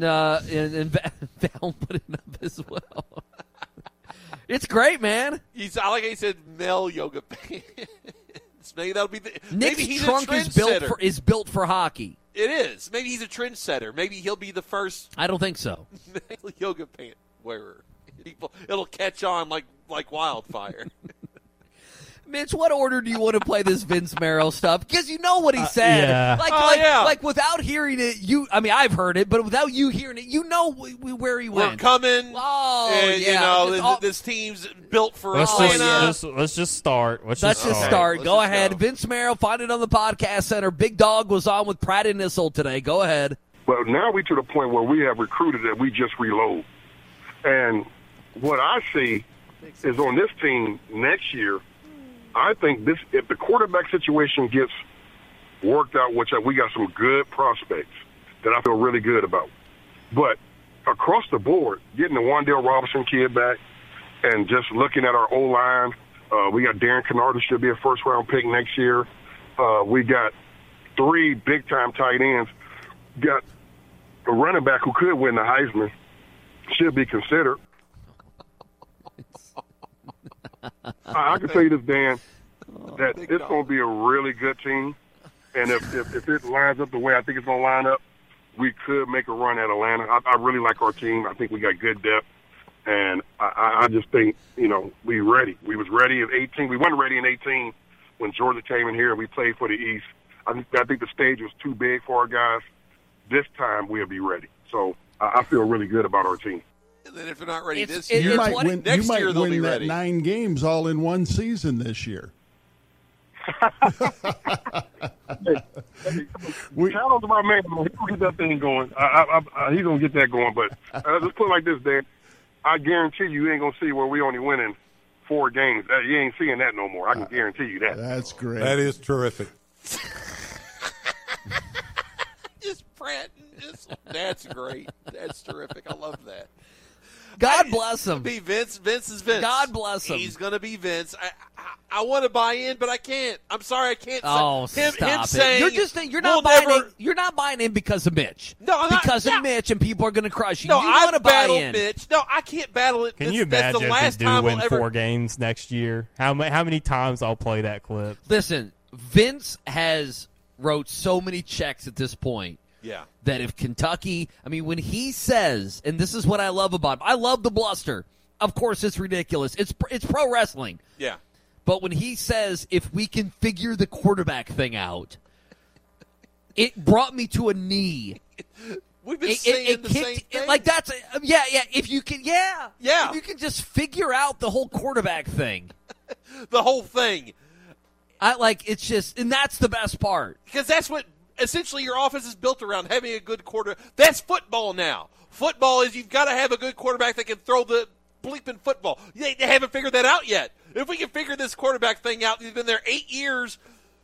Val put it up as well. It's great, man. I like how he said male yoga pants. Maybe that'll be maybe he's trunk a trendsetter. is built for hockey. It is. Maybe he's a trendsetter. Maybe he'll be the first. I don't think so. Male yoga pant wearer. It'll catch on like wildfire. Mitch, what order do you want to play this Vince Merrill stuff? Because you know what he said. Yeah. Like without hearing it, I've heard it, but without you hearing it, you know where he went. We're coming. Oh, and, yeah. this team's built for Let's Atlanta. just start. Let's just start. Go ahead. Vince Merrill, find it on the podcast center. Big Dog was on with Pratt and Issel today. Go ahead. Well, now we're to the point where we have recruited that we just reload. And what I see is on this team next year, I think if the quarterback situation gets worked out, which we got some good prospects that I feel really good about. But across the board, getting the Wan'Dale Robinson kid back and just looking at our O-line, we got Darren Kennard, who should be a first-round pick next year. We got 3 big-time tight ends. Got a running back who could win the Heisman, should be considered. I can tell you this, Dan, that it's going to be a really good team. And if it lines up the way I think it's going to line up, we could make a run at Atlanta. I really like our team. I think we got good depth. And I just think, we ready. We was ready in 18. We weren't ready in 18 when Georgia came in here and we played for the East. I think the stage was too big for our guys. This time we'll be ready. So I feel really good about our team. And then if they're not ready this You year, might win, next year they'll be that ready. 9 games all in one season this year. Count on my man. He's going to get that thing going. He's going to get that going. But let's put it like this, Dan. I guarantee you ain't going to see where we only winning 4 games. You ain't seeing that no more. I can guarantee you that. That's great. That is terrific. Just Pratt and just awesome. That's great. That's terrific. I love that. God bless him. Be Vince. Vince is Vince. God bless him. He's going to be Vince. I want to buy in, but I can't. I'm sorry, I can't. Oh, him stop saying, you're not buying in. You're not buying in because of Mitch. No, I'm not. Because of Mitch, and people are going to crush you. No, you I want to buy battle in. Mitch. No, I can't battle it. Can you That's imagine the last if they do time win I'll ever... 4 games next year? How many times I'll play that clip? Listen, Vince has wrote so many checks at this point. Yeah. That if Kentucky, I mean, when he says, and this is what I love about him, I love the bluster. Of course, it's ridiculous. It's pro wrestling. Yeah. But when he says, if we can figure the quarterback thing out, it brought me to a knee. We've been saying the same thing. Like that's yeah. If you can, yeah. If you can just figure out the whole quarterback thing, the whole thing. It's just, and that's the best part because that's what essentially your offense is built around, having a good quarterback. That's football now. Football is you've got to have a good quarterback that can throw the bleeping football. They haven't figured that out yet. If we can figure this quarterback thing out, he's been there 8 years.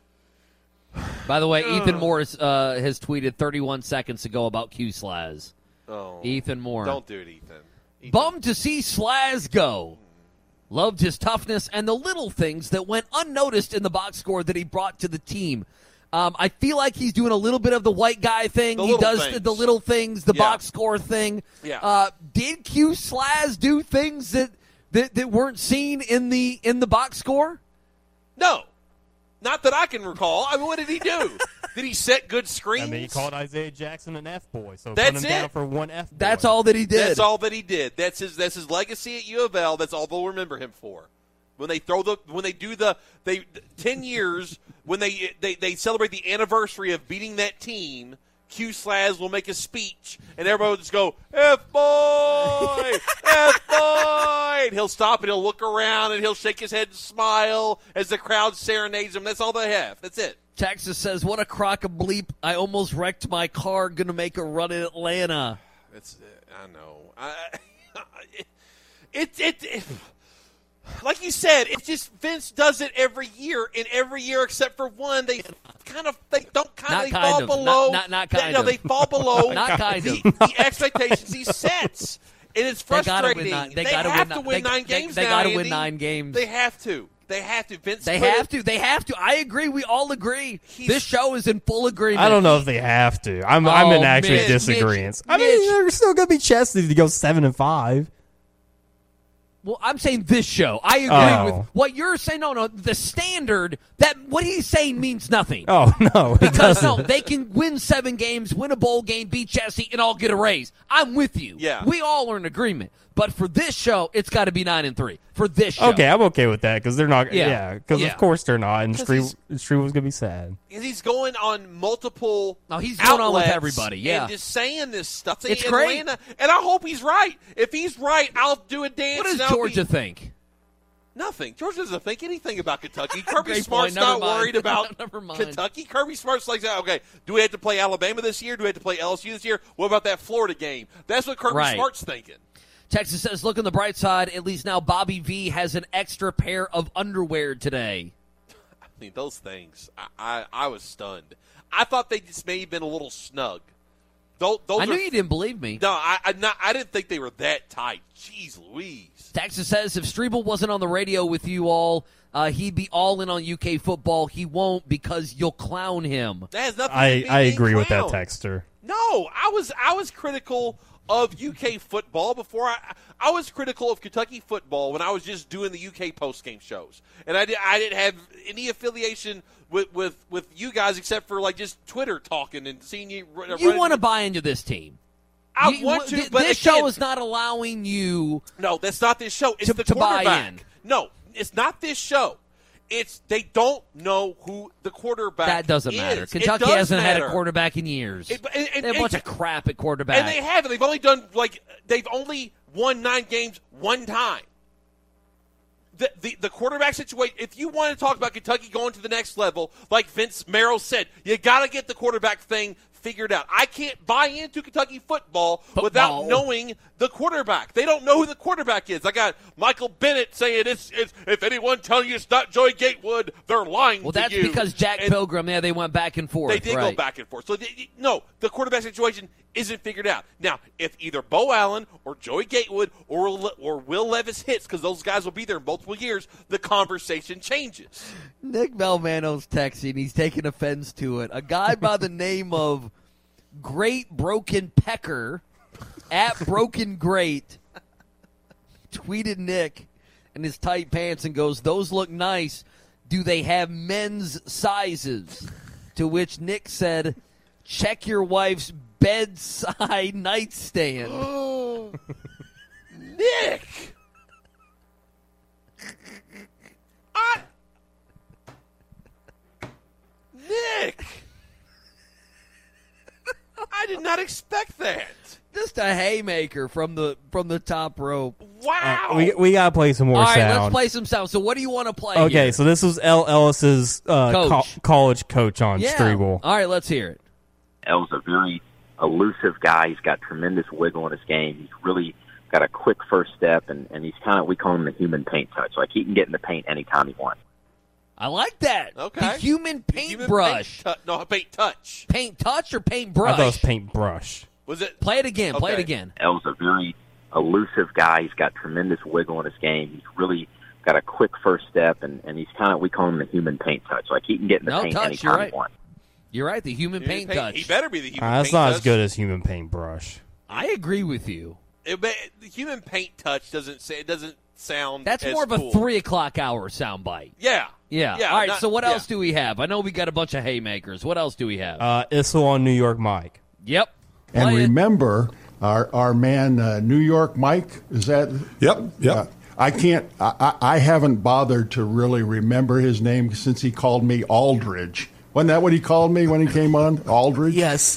By the way, Ethan Morris has tweeted 31 seconds ago about Q Slaz. Oh, Ethan Moore. Don't do it, Ethan. Bummed to see Slaz go. Loved his toughness and the little things that went unnoticed in the box score that he brought to the team. I feel like he's doing a little bit of the white guy thing. He does the little things, the box score thing. Yeah. Did Q Slaz do things that weren't seen in the box score? No. Not that I can recall. I mean, what did he do? Did he set good screens? I mean, he called Isaiah Jackson an F-boy, so that's put him down for one F-boy. That's all that he did. That's all that he did. That's his legacy at U of L. That's all they'll remember him for. When they do the 10 years, when they celebrate the anniversary of beating that team, Q Slaz will make a speech, and everybody will just go, F-boy! F-boy! And he'll stop, and he'll look around, and he'll shake his head and smile as the crowd serenades him. That's all they have. That's it. Texas says, what a crock of bleep. I almost wrecked my car. Going to make a run in Atlanta. I know. Like you said, it's just Vince does it every year, and every year except for one, they fall below. Not kind of. They fall below Not kind of. the expectations he sets, and it's frustrating. They have to win 9 games now. They got to win 9 games. They have to. Vince. They have to. I agree. We all agree. This show is in full agreement. I don't know if they have to. I'm in actually disagreement. I mean, they're still going to be chesty to go 7-5. Well, I'm saying this show. I agree with what you're saying. No, the standard, that what he's saying means nothing. Oh, no. Because, they can win 7 games, win a bowl game, beat Chesty, and all get a raise. I'm with you. Yeah. We all are in agreement. But for this show, it's got to be 9-3. For this show. Okay, I'm okay with that because they're not. Yeah. Because of course they're not. And Street was going to be sad. He's going on multiple he's going on with outlets everybody, yeah. and just saying this stuff. It's great. Atlanta, and I hope he's right. If he's right, I'll do a dance. What does Georgia think? Nothing. Georgia doesn't think anything about Kentucky. Kirby Great Smart's point. not worried about Never mind. Kentucky. Kirby Smart's like, okay, do we have to play Alabama this year? Do we have to play LSU this year? What about that Florida game? That's what Kirby Smart's thinking. Texas says, look on the bright side. At least now Bobby V has an extra pair of underwear today. I mean, those things, I was stunned. I thought they just may have been a little snug. I knew you didn't believe me. No, I didn't think they were that tight. Jeez Louise. Texas says, if Strebel wasn't on the radio with you all, he'd be all in on UK football. He won't because you'll clown him. That has nothing to do with I being agree with that clowned. texter. No, I was critical of UK football before I was critical of Kentucky football when I was just doing the UK postgame shows, and I didn't have any affiliation with you guys except for like just Twitter talking and seeing you. You want to buy into this team? I want to, but this again, show is not allowing you. No, that's not this show. It's the to buy quarterback. in. No, it's not this show. It's they don't know who the quarterback is. That doesn't matter. Kentucky hasn't had a quarterback in years. They have a bunch of crap at quarterback. And they haven't. They've only won 9 games one time. The quarterback situation, if you want to talk about Kentucky going to the next level, like Vince Merrill said, you got to get the quarterback thing figured out. I can't buy into Kentucky football without knowing The quarterback. They don't know who the quarterback is. I got Michael Bennett saying it's if anyone tells you it's not Joey Gatewood, they're lying Well, to that's you. because Jack Pilgrim, they went back and forth. They did go back and forth. So, no, the quarterback situation isn't figured out. Now, if either Bo Allen or Joey Gatewood or Will Levis hits, because those guys will be there in multiple years, the conversation changes. Nick Valvano's texting. He's taking offense to it. A guy by the name of Great Broken Pecker at Broken Great tweeted Nick in his tight pants and goes, "Those look nice. Do they have men's sizes?" To which Nick said, "Check your wife's bedside nightstand." Nick! Nick! I did not expect that. Just a haymaker from the top rope. Wow. We got to play some more All right, sound. let's play some sound. So what do you want to play Okay, here? so this was L. Ellis's college coach on Strebel. All right, let's hear it. L's a very elusive guy. He's got tremendous wiggle in his game. He's really got a quick first step, and he's kind of, we call him the human paint touch. Like, he can get in the paint anytime he wants. I like that. Okay. The human paintbrush. Paint touch. Paint touch or paintbrush? I thought it was paintbrush. Was it? Play it again. Play it Okay. again. L's a very elusive guy. He's got tremendous wiggle in his game. He's really got a quick first step, and he's kind of, we call him the human paint touch. Like, he can get in the No paint touch, anytime you're right. he wants. You're right. The human paint touch. He better be the human That's paint not touch. as good as human paintbrush. I agree with you. The human paint touch doesn't sound. That's as more of a cool. 3 o'clock hour soundbite. Yeah. Yeah. Yeah, All right. not- So what yeah. else do we have? I know we got a bunch of haymakers. What else do we have? Issel on New York Mike. Yep. And Play it. remember, our man New York Mike, is that? Yep. I can't. I haven't bothered to really remember his name since he called me Aldridge. Wasn't that what he called me when he came on? Aldridge. Yes.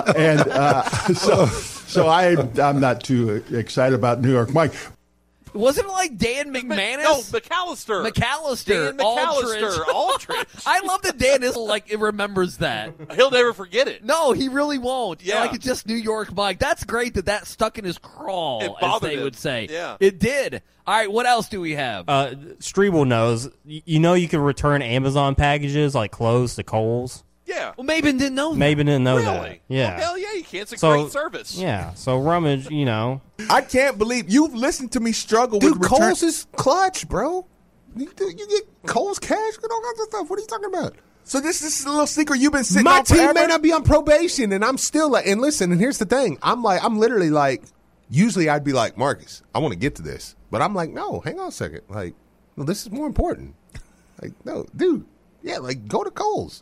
So I'm not too excited about New York Mike. Wasn't it like Dan McManus? No, McAllister. McAllister. Dan McAllister. Aldridge. I love that Dan Issel remembers that. He'll never forget it. No, he really won't. Yeah. Like, it's just New York Mike. That's great that stuck in his crawl, It as bothered they him. would say. Yeah. It did. All right, what else do we have? Strebel knows. You know you can return Amazon packages like clothes to Kohl's. Yeah. Well, Maven didn't know that. Maven didn't know Really? that. Yeah. Well, hell yeah, you can. It's a So- great service. Yeah. So Rummage, I can't believe you've listened to me struggle Dude, with return. Kohl's is clutch, bro. You get Kohl's cash, get all kinds of stuff. What are you talking about? So this is a little secret you've been sitting My on team forever? may not be on probation, and I'm still like. And listen, and here's the thing: I'm literally like. Usually, I'd be like, Marcus, I want to get to this, but I'm like, no, hang on a second. Like, no, this is more important. Like, no, dude, yeah, like go to Kohl's.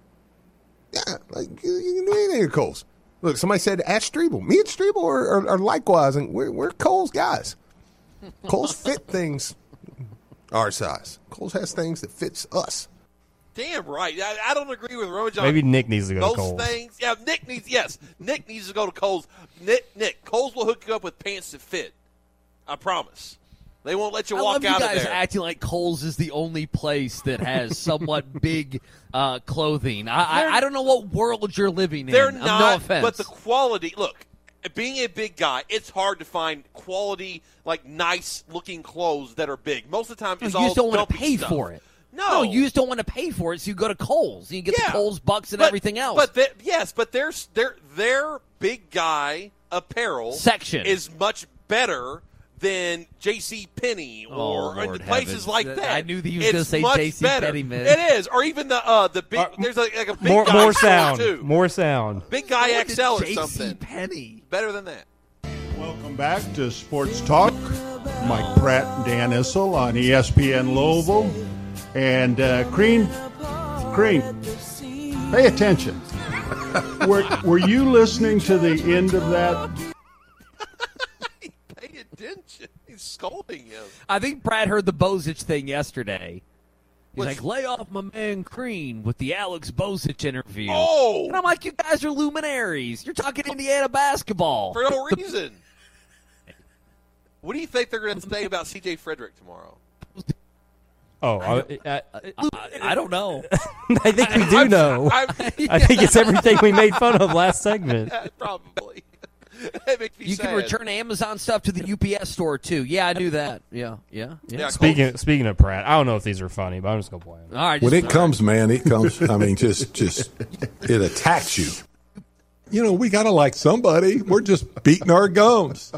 Yeah, like you can do anything at Kohl's. Look, somebody said ask Strebel. Me and Strebel are likewise, and we're Kohl's guys. Kohl's fit things our size. Kohl's has things that fits us. Damn right. I don't agree with Roman John. Maybe Nick needs to go to Those Kohl's. things. Yeah, Nick needs to go to Kohl's. Nick, Kohl's will hook you up with pants that fit. I promise. They won't let you I walk love you out guys of there. acting like Kohl's is the only place that has somewhat big clothing. I don't know what world you're living in. They're No not, offense. but the quality. Look, being a big guy, it's hard to find quality, like nice-looking clothes that are big. Most of the time, it's you all just don't want to dumpy pay stuff. for it. No, you just don't want to pay for it, so you go to Kohl's. You get the Kohl's bucks and But- everything else. But their big guy apparel Section is much better than J.C. Penney or Lord places heavens. like that. I knew that he was It's gonna say much J.C. better. Penney, man. It is, or even the big. There's like a big More guy store, sound. too. More sound. Big guy What did XL or J.C. something. Penny. Better than that. Welcome back to Sports Talk. Mike Pratt and Dan Issel on ESPN Louisville. And Crean, pay attention. Were you listening to the end of that? Pay attention. He's scolding him. I think Brad heard the Bozich thing yesterday. He's Which- like, lay off my man Crean with the Alex Bozich interview. Oh! And I'm like, you guys are luminaries. You're talking Indiana basketball. For no reason. What do you think they're going to say about C.J. Frederick tomorrow? Oh, I don't know. I think we do know. I think it's everything we made fun of last segment. Probably. That makes me You sad. can return Amazon stuff to the UPS store too. Yeah, I knew that. Yeah. Speaking of Pratt, I don't know if these are funny, but I'm just gonna play them. All right. When it comes, man, it comes. I mean, just it attacks you. You know, we gotta like somebody. We're just beating our gums.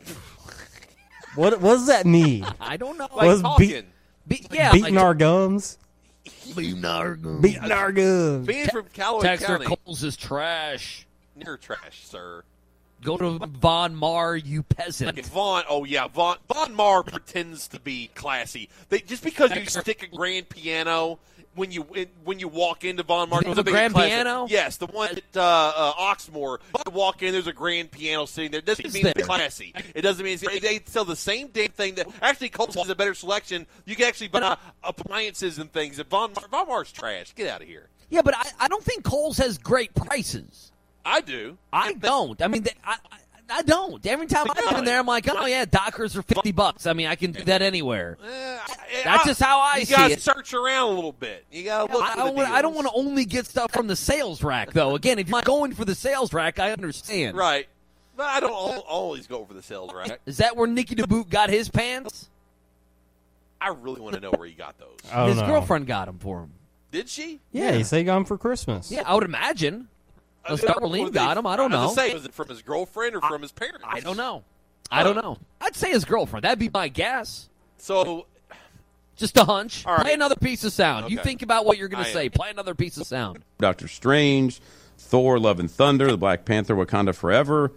What does that mean? I don't know. Was talking. beating our gums? Beating our gums. Beating our gums. Being from Callaway Texter County. Coles is trash. You're trash, sir. Go to Von Mar, you peasant. Vaughn, Von Mar pretends to be classy. Just because you stick a grand piano when you walk into Von Mar, The grand piano? Yes, the one at Oxmoor. You walk in, there's a grand piano sitting there. It doesn't mean it's classy. It doesn't mean they sell the same damn thing. That actually Coles has a better selection. You can actually buy appliances and things. And Von Mar's trash. Get out of here. Yeah, but I don't think Coles has great prices. I do. I don't. I mean, I don't. Every time I go in there, I'm like, oh yeah, Dockers are $50. I mean, I can do that anywhere. That's just how I see it. You got to search around a little bit. You got to look. I don't want to only get stuff from the sales rack, though. Again, if you're going for the sales rack, I understand. Right. But I don't always go for the sales rack. Is that where Nicky DeBoot got his pants? I really want to know where he got those. His girlfriend got them for him. Did she? Yeah, he said he got them for Christmas. Yeah, I would imagine. Darlene got him. I don't know. Was it from his girlfriend or from his parents? I don't know. I'd say his girlfriend. That'd be my guess. So, just a hunch. All right. Play another piece of sound. Okay. You think about what you're going to say. Play another piece of sound. Doctor Strange, Thor, Love and Thunder, The Black Panther, Wakanda Forever.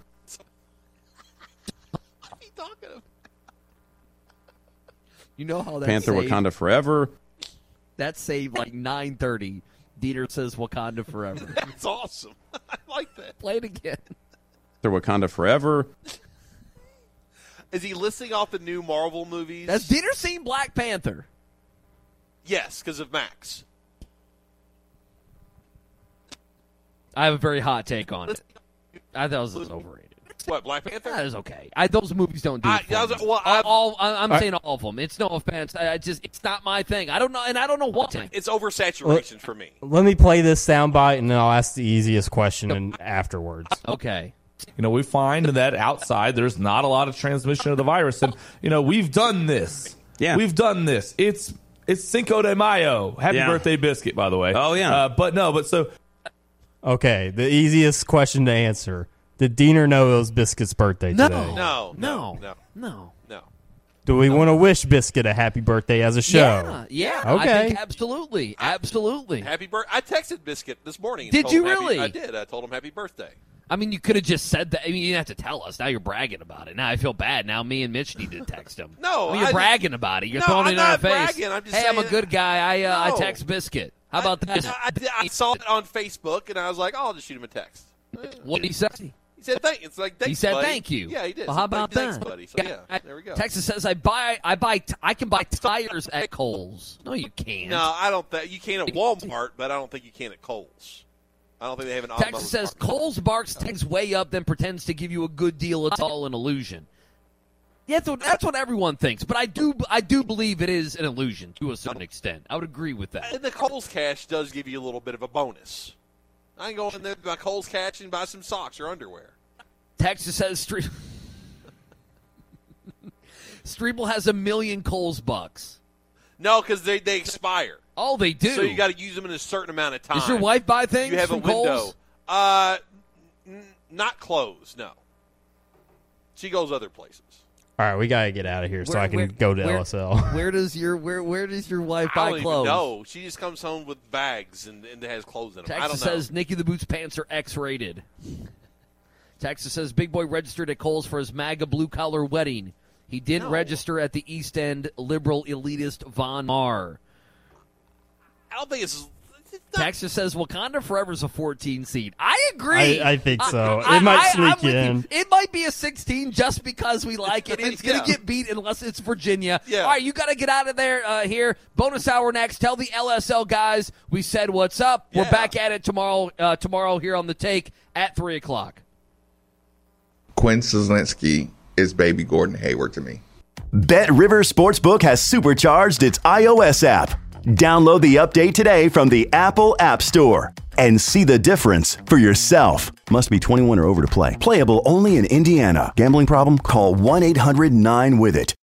You know how that Panther, saved? Wakanda Forever. That saved like 9:30. Dieter says Wakanda Forever. That's awesome. I like that. Play it again. Wakanda Forever. Is he listing off the new Marvel movies? Has Dieter seen Black Panther? Yes, because of Max. I have a very hot take on it. I thought it was overrated. What, Black Panther? That is okay. Those movies don't do it for me. I'm saying all of them. It's no offense. It's not my thing. I don't know, and I don't know what. It's oversaturation for me. Let me play this soundbite, and then I'll ask the easiest question afterwards. Okay. You know, we find that outside there's not a lot of transmission of the virus, and you know we've done this. Yeah, we've done this. It's Cinco de Mayo. Happy birthday, Biscuit, by the way. Oh yeah. Okay, the easiest question to answer. Did Diener know it was Biscuit's birthday today? No. Do we want to wish Biscuit a happy birthday as a show? Yeah. Okay. I think absolutely. Happy birthday. I texted Biscuit this morning. And Did told you him really? I did. I told him happy birthday. I mean, you could have just said that. I mean, you didn't have to tell us. Now you're bragging about it. Now I feel bad. Now me and Mitch need to text him. No, you're bragging about it. You're throwing it in our face. Bragging. I'm just hey, saying I'm a good guy. I text Biscuit. How about this? I saw it on Facebook, and I was like, oh, I'll just shoot him a text. What did he say? He said thank. It's like thanks, he said buddy. thank you. Yeah, he did. Well, how about thanks, that, buddy? So there we go. Texas says I can buy tires at Kohl's. No, you can't. No, I don't think you can at Walmart, but I don't think you can at Kohl's. I don't think they have an automotive. Texas says Kohl's barks things way up, then pretends to give you a good deal. It's all an illusion. Yeah, that's what everyone thinks, but I do believe it is an illusion to a certain extent. I would agree with that. And the Kohl's Cash does give you a little bit of a bonus. I can go in there with my Kohl's Cash and buy some socks or underwear. Texas says Streeble has 1 million Kohl's bucks. No, because they expire. Oh, they do. So you got to use them in a certain amount of time. Does your wife buy things? You have from a window. Kohl's? Not clothes. No. She goes other places. All right, we gotta get out of here so I can go to LSL. Where does your wife I buy don't clothes? even know. She just comes home with bags and has clothes in them. I don't know. Texas says Nicky the Boots pants are X-rated. Texas says Big Boy registered at Kohl's for his MAGA blue-collar wedding. He didn't register at the East End liberal elitist Von Mar. I don't think it's... Texas says Wakanda Forever is a 14 seed. I agree. I think so. It might sneak in. It might be a 16 just because we like it. It's going to get beat unless it's Virginia. Yeah. All right, you got to get out of there here. Bonus hour next. Tell the LSL guys we said what's up. We're back at it tomorrow here on The Take at 3 o'clock. Quinn Soslinski is baby Gordon Hayward to me. Bet River Sportsbook has supercharged its iOS app. Download the update today from the Apple App Store and see the difference for yourself. Must be 21 or over to play. Playable only in Indiana. Gambling problem? Call 1-800-9-WITH-IT.